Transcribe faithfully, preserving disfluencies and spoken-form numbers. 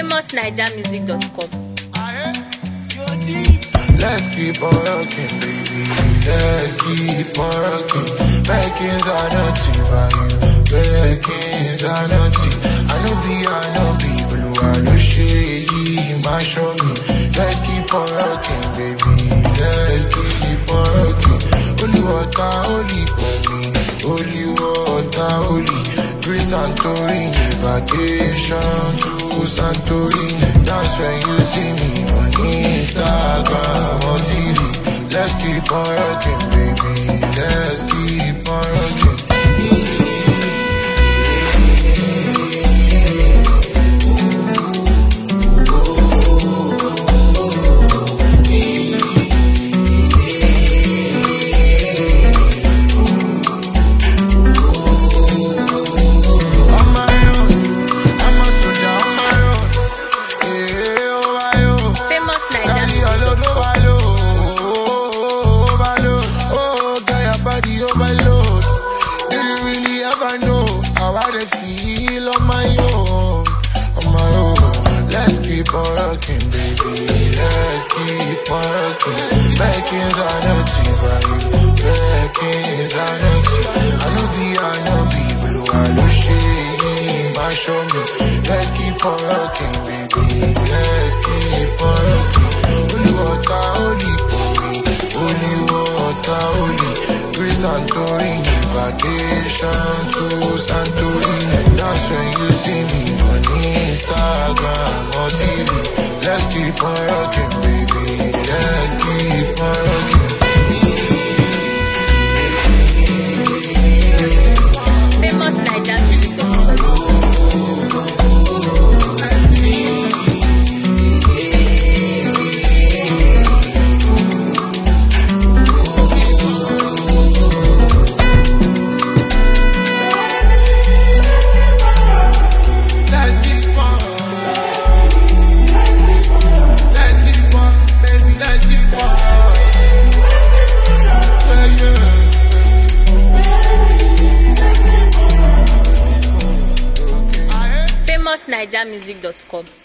famous naija music dot com. Let's keep on rocking, baby. Let's keep on rocking. Backings are nothing for you. Backings are nothing. I know be, I know be, blue. I know shade, my show me. Let's keep on rocking, baby. Let's keep on rocking. Holy water, holy for me. Holy water, holy. Greece Santorini, vacation to Santorini. That's when you see me on Instagram or T V. Let's keep on rocking, baby. Let's keep on rocking. Feel on my own, on my own. Let's keep on rocking, baby. Let's keep on rocking. Backings are nothing for you. Backings are nothing. I know be, I know be, blue. I know shade, my show me. Let's keep on rocking, baby. Let's keep on rocking. Holy water, holy for me. Holy water, holy. Greece Santorini, vacation to Santorini. That's when you see me on Instagram or T V. Let's keep on rocking, baby. Let's keep on rocking. famous naija music dot com. famous naija music dot com.